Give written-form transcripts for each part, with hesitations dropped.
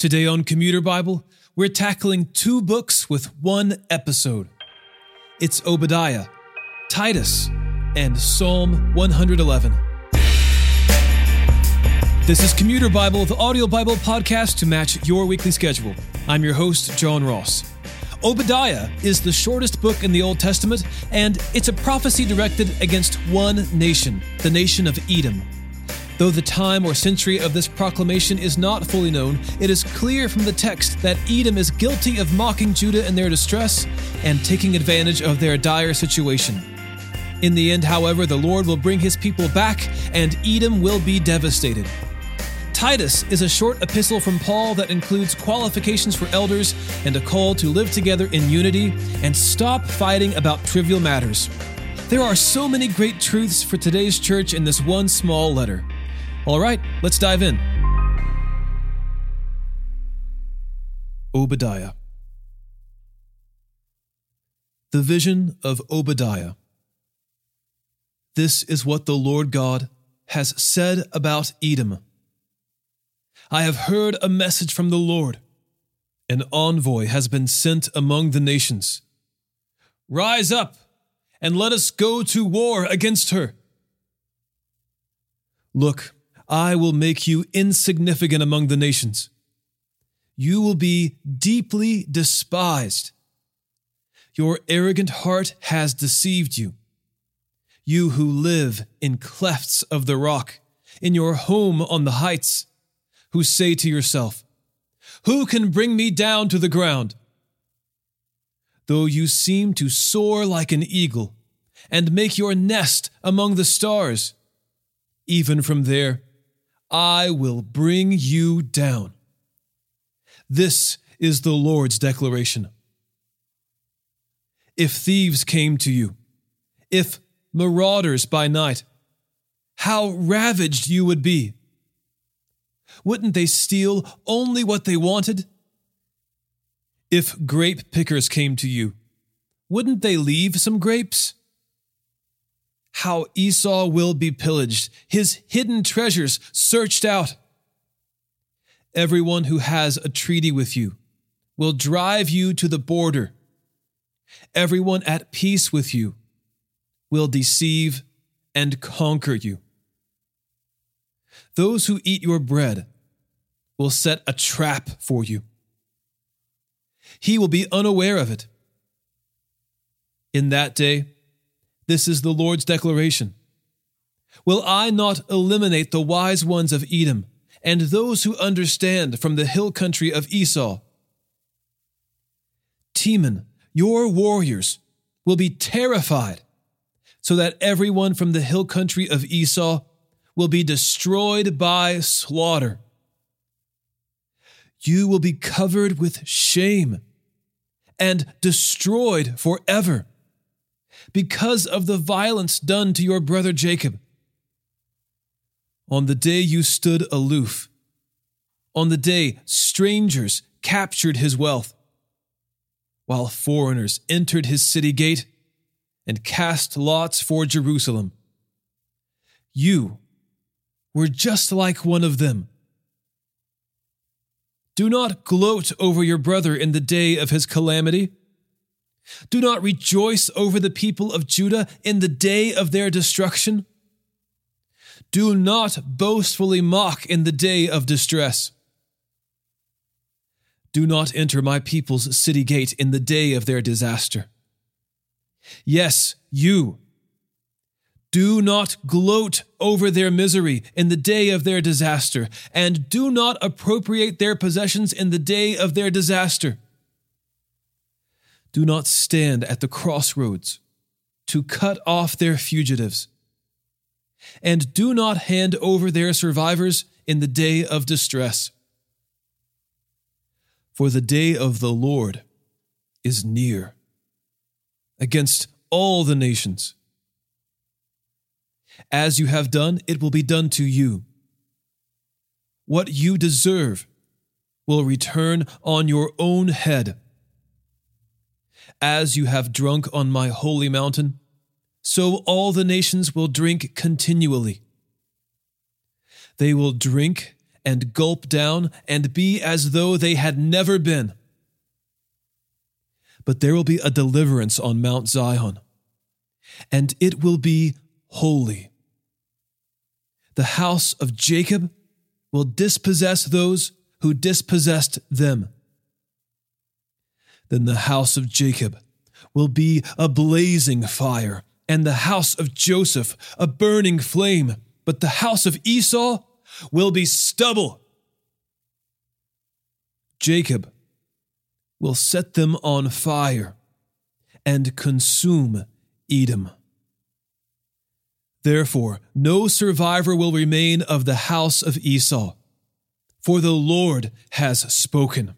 Today on Commuter Bible, we're tackling 2 books with 1 episode. It's Obadiah, Titus, and Psalm 111. This is Commuter Bible, the audio Bible podcast to match your weekly schedule. I'm your host, John Ross. Obadiah is the shortest book in the Old Testament, and it's a prophecy directed against one nation, the nation of Edom. Though the time or century of this proclamation is not fully known, it is clear from the text that Edom is guilty of mocking Judah in their distress and taking advantage of their dire situation. In the end, however, the Lord will bring his people back and Edom will be devastated. Titus is a short epistle from Paul that includes qualifications for elders and a call to live together in unity and stop fighting about trivial matters. There are so many great truths for today's church in this one small letter. All right, let's dive in. Obadiah. The vision of Obadiah. This is what the Lord God has said about Edom. I have heard a message from the Lord. An envoy has been sent among the nations. Rise up and let us go to war against her. Look, I will make you insignificant among the nations. You will be deeply despised. Your arrogant heart has deceived you. You who live in clefts of the rock, in your home on the heights, who say to yourself, "Who can bring me down to the ground?" Though you seem to soar like an eagle and make your nest among the stars, even from there, I will bring you down. This is the Lord's declaration. If thieves came to you, if marauders by night, how ravaged you would be. Wouldn't they steal only what they wanted? If grape pickers came to you, wouldn't they leave some grapes? How Esau will be pillaged, his hidden treasures searched out. Everyone who has a treaty with you will drive you to the border. Everyone at peace with you will deceive and conquer you. Those who eat your bread will set a trap for you. He will be unaware of it. In that day, this is the Lord's declaration. Will I not eliminate the wise ones of Edom and those who understand from the hill country of Esau? Teman, your warriors, will be terrified, so that everyone from the hill country of Esau will be destroyed by slaughter. You will be covered with shame and destroyed forever, because of the violence done to your brother Jacob. On the day you stood aloof, on the day strangers captured his wealth, while foreigners entered his city gate and cast lots for Jerusalem, you were just like one of them. Do not gloat over your brother in the day of his calamity. Do not rejoice over the people of Judah in the day of their destruction. Do not boastfully mock in the day of distress. Do not enter my people's city gate in the day of their disaster. Yes, you. Do not gloat over their misery in the day of their disaster, and do not appropriate their possessions in the day of their disaster. Do not stand at the crossroads to cut off their fugitives, and do not hand over their survivors in the day of distress. For the day of the Lord is near against all the nations. As you have done, it will be done to you. What you deserve will return on your own head. As you have drunk on my holy mountain, so all the nations will drink continually. They will drink and gulp down and be as though they had never been. But there will be a deliverance on Mount Zion, and it will be holy. The house of Jacob will dispossess those who dispossessed them. Then the house of Jacob will be a blazing fire, and the house of Joseph a burning flame, but the house of Esau will be stubble. Jacob will set them on fire and consume Edom. Therefore, no survivor will remain of the house of Esau, for the Lord has spoken.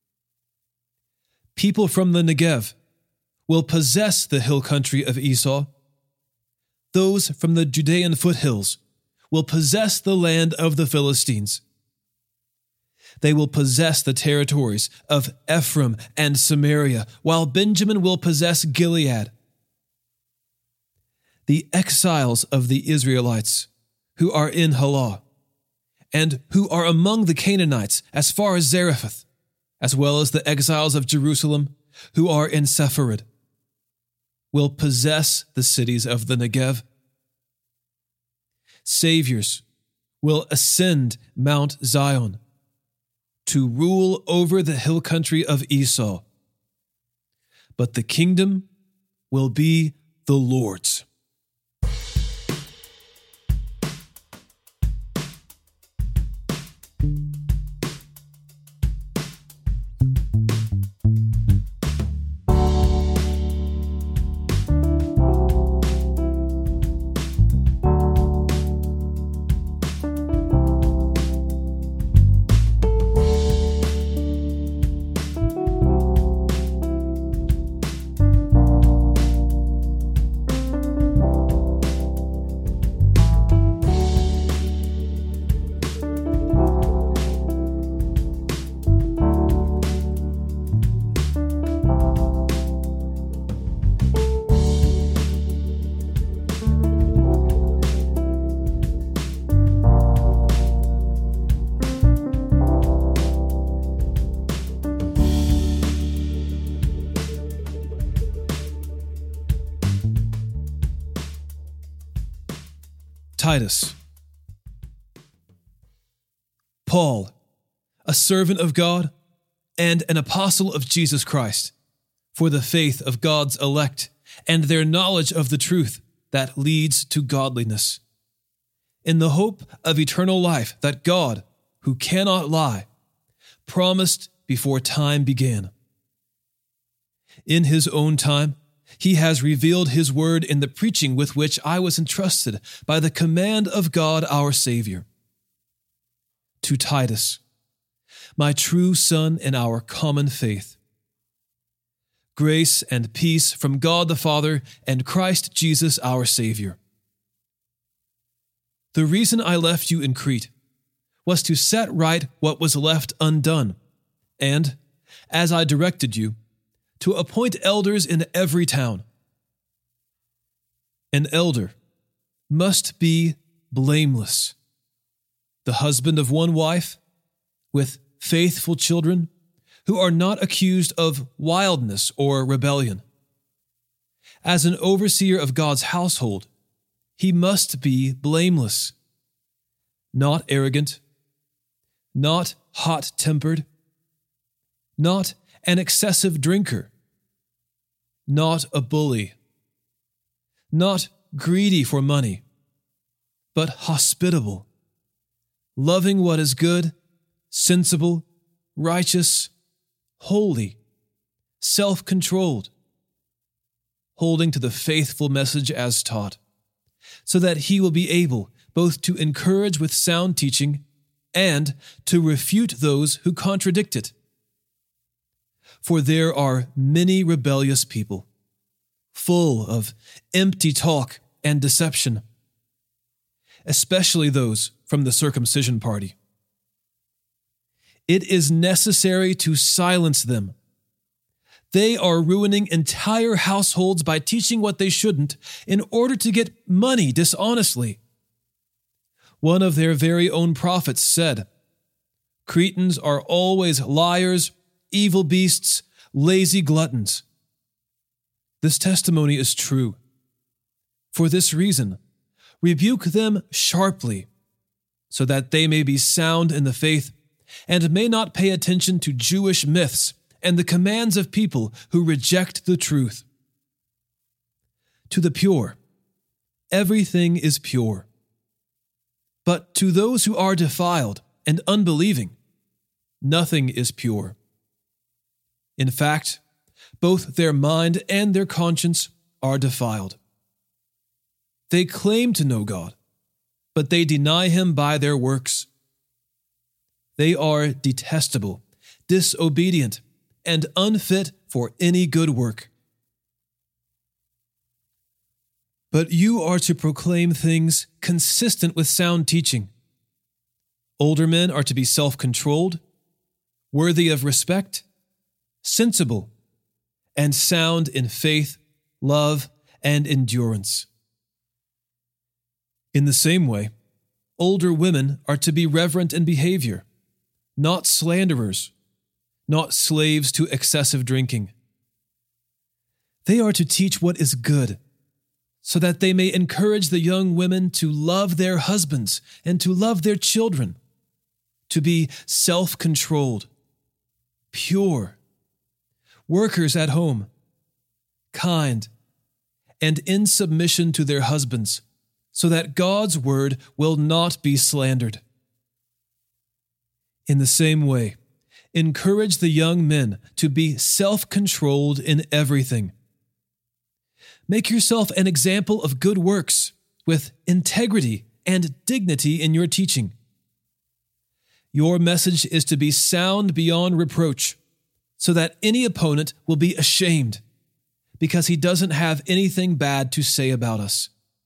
People from the Negev will possess the hill country of Esau. Those from the Judean foothills will possess the land of the Philistines. They will possess the territories of Ephraim and Samaria, while Benjamin will possess Gilead. The exiles of the Israelites who are in Halah, and who are among the Canaanites as far as Zarephath, as well as the exiles of Jerusalem who are in Sepharad, will possess the cities of the Negev. Saviors will ascend Mount Zion to rule over the hill country of Esau, but the kingdom will be the Lord's. Titus. Paul, a servant of God and an apostle of Jesus Christ, for the faith of God's elect and their knowledge of the truth that leads to godliness, in the hope of eternal life that God, who cannot lie, promised before time began. In his own time, he has revealed his word in the preaching with which I was entrusted by the command of God our Savior. To Titus, my true son in our common faith, grace and peace from God the Father and Christ Jesus our Savior. The reason I left you in Crete was to set right what was left undone, and, as I directed you, to appoint elders in every town. An elder must be blameless, the husband of one wife, with faithful children, who are not accused of wildness or rebellion. As an overseer of God's household, he must be blameless, not arrogant, not hot-tempered, not an excessive drinker, not a bully, not greedy for money, but hospitable, loving what is good, sensible, righteous, holy, self-controlled, holding to the faithful message as taught, so that he will be able both to encourage with sound teaching and to refute those who contradict it. For there are many rebellious people, full of empty talk and deception, especially those from the circumcision party. It is necessary to silence them. They are ruining entire households by teaching what they shouldn't in order to get money dishonestly. One of their very own prophets said, Cretans are always liars, evil beasts, lazy gluttons. This testimony is true. For this reason, rebuke them sharply, so that they may be sound in the faith and may not pay attention to Jewish myths and the commands of people who reject the truth. To the pure, everything is pure. But to those who are defiled and unbelieving, nothing is pure. In fact, both their mind and their conscience are defiled. They claim to know God, but they deny Him by their works. They are detestable, disobedient, and unfit for any good work. But you are to proclaim things consistent with sound teaching. Older men are to be self-controlled, worthy of respect, sensible, and sound in faith, love, and endurance. In the same way, older women are to be reverent in behavior, not slanderers, not slaves to excessive drinking. They are to teach what is good, so that they may encourage the young women to love their husbands and to love their children, to be self-controlled, pure, workers at home, kind, and in submission to their husbands, so that God's word will not be slandered. In the same way, encourage the young men to be self-controlled in everything. Make yourself an example of good works, with integrity and dignity in your teaching. Your message is to be sound beyond reproach, so that any opponent will be ashamed, because he doesn't have anything bad to say about us.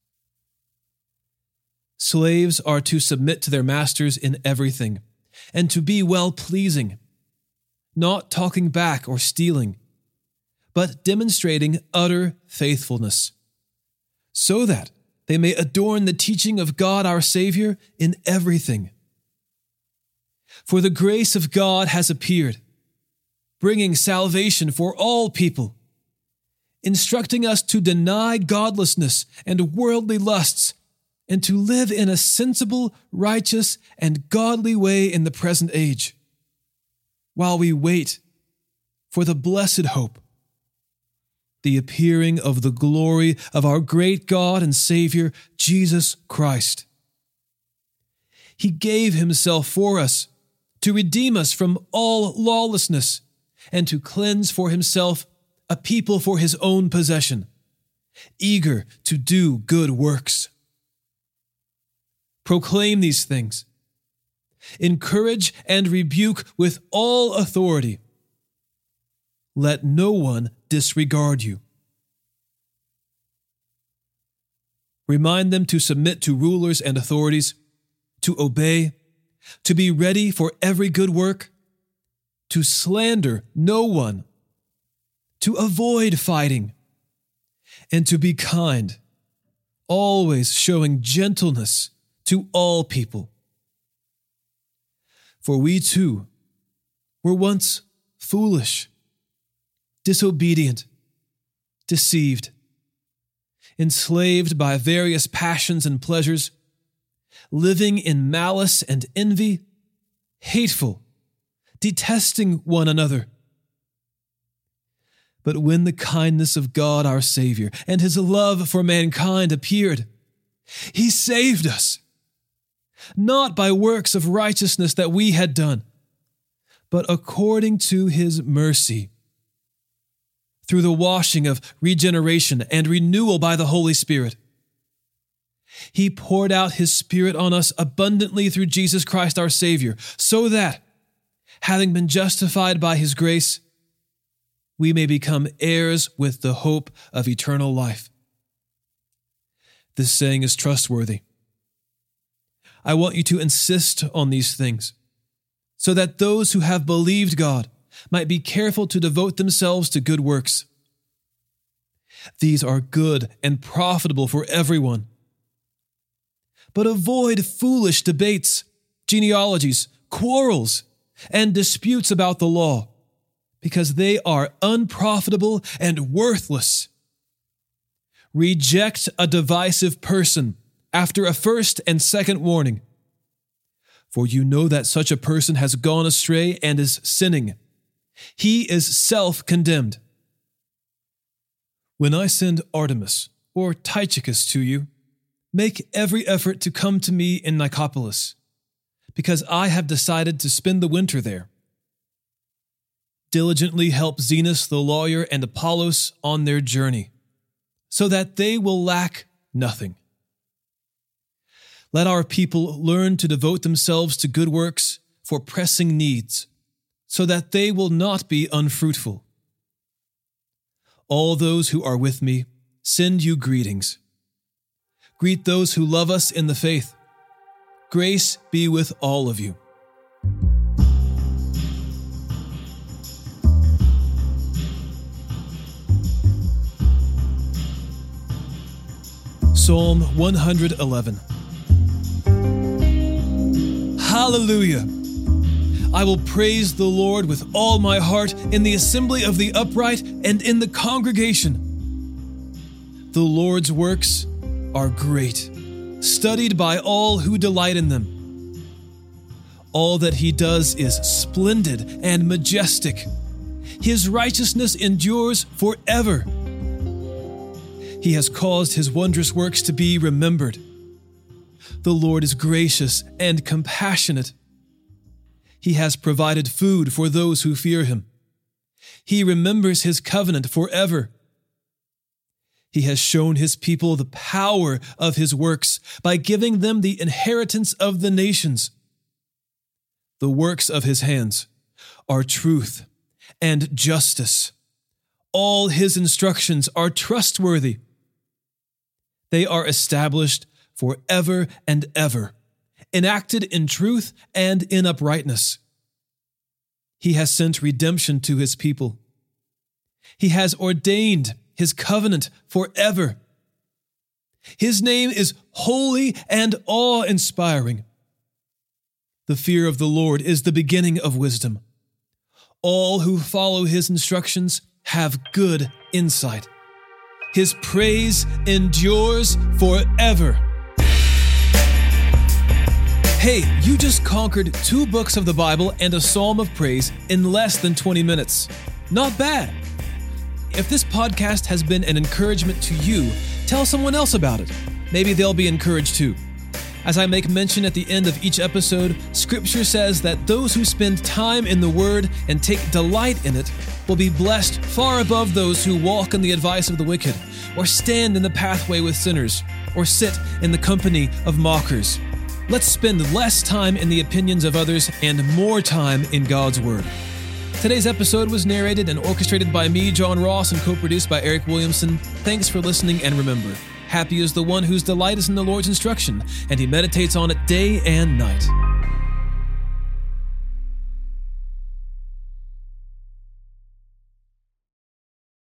Slaves are to submit to their masters in everything, and to be well-pleasing, not talking back or stealing, but demonstrating utter faithfulness, so that they may adorn the teaching of God our Savior in everything. For the grace of God has appeared, bringing salvation for all people, instructing us to deny godlessness and worldly lusts, and to live in a sensible, righteous, and godly way in the present age, while we wait for the blessed hope, the appearing of the glory of our great God and Savior, Jesus Christ. He gave Himself for us to redeem us from all lawlessness and to cleanse for Himself a people for His own possession, eager to do good works. Proclaim these things. Encourage and rebuke with all authority. Let no one disregard you. Remind them to submit to rulers and authorities, to obey, to be ready for every good work, to slander no one, to avoid fighting, and to be kind, always showing gentleness to all people. For we too were once foolish, disobedient, deceived, enslaved by various passions and pleasures, living in malice and envy, hateful, detesting one another. But when the kindness of God our Savior and His love for mankind appeared, He saved us, not by works of righteousness that we had done, but according to His mercy, through the washing of regeneration and renewal by the Holy Spirit. He poured out His Spirit on us abundantly through Jesus Christ our Savior, so that, having been justified by His grace, we may become heirs with the hope of eternal life. This saying is trustworthy. I want you to insist on these things, so that those who have believed God might be careful to devote themselves to good works. These are good and profitable for everyone. But avoid foolish debates, genealogies, quarrels, and disputes about the law, because they are unprofitable and worthless. Reject a divisive person after a first and second warning, for you know that such a person has gone astray and is sinning. He is self-condemned. When I send Artemas or Tychicus to you, make every effort to come to me in Nicopolis, because I have decided to spend the winter there. Diligently help Zenas the lawyer and Apollos on their journey, so that they will lack nothing. Let our people learn to devote themselves to good works for pressing needs, so that they will not be unfruitful. All those who are with me send you greetings. Greet those who love us in the faith. Grace be with all of you. Psalm 111. Hallelujah! I will praise the Lord with all my heart in the assembly of the upright and in the congregation. The Lord's works are great, studied by all who delight in them. All that he does is splendid and majestic. His righteousness endures forever. He has caused his wondrous works to be remembered. The Lord is gracious and compassionate. He has provided food for those who fear him. He remembers his covenant forever. He has shown his people the power of his works by giving them the inheritance of the nations. The works of his hands are truth and justice. All his instructions are trustworthy. They are established forever and ever, enacted in truth and in uprightness. He has sent redemption to his people. He has ordained his covenant forever. His name is holy and awe-inspiring. The fear of the Lord is the beginning of wisdom. All who follow his instructions have good insight. His praise endures forever. Hey, you just conquered 2 books of the Bible and a psalm of praise in less than 20 minutes. Not bad. If this podcast has been an encouragement to you, tell someone else about it. Maybe they'll be encouraged too. As I make mention at the end of each episode, Scripture says that those who spend time in the Word and take delight in it will be blessed far above those who walk in the advice of the wicked, or stand in the pathway with sinners, or sit in the company of mockers. Let's spend less time in the opinions of others and more time in God's Word. Today's episode was narrated and orchestrated by me, John Ross, and co-produced by Eric Williamson. Thanks for listening, and remember, happy is the one whose delight is in the Lord's instruction, and he meditates on it day and night.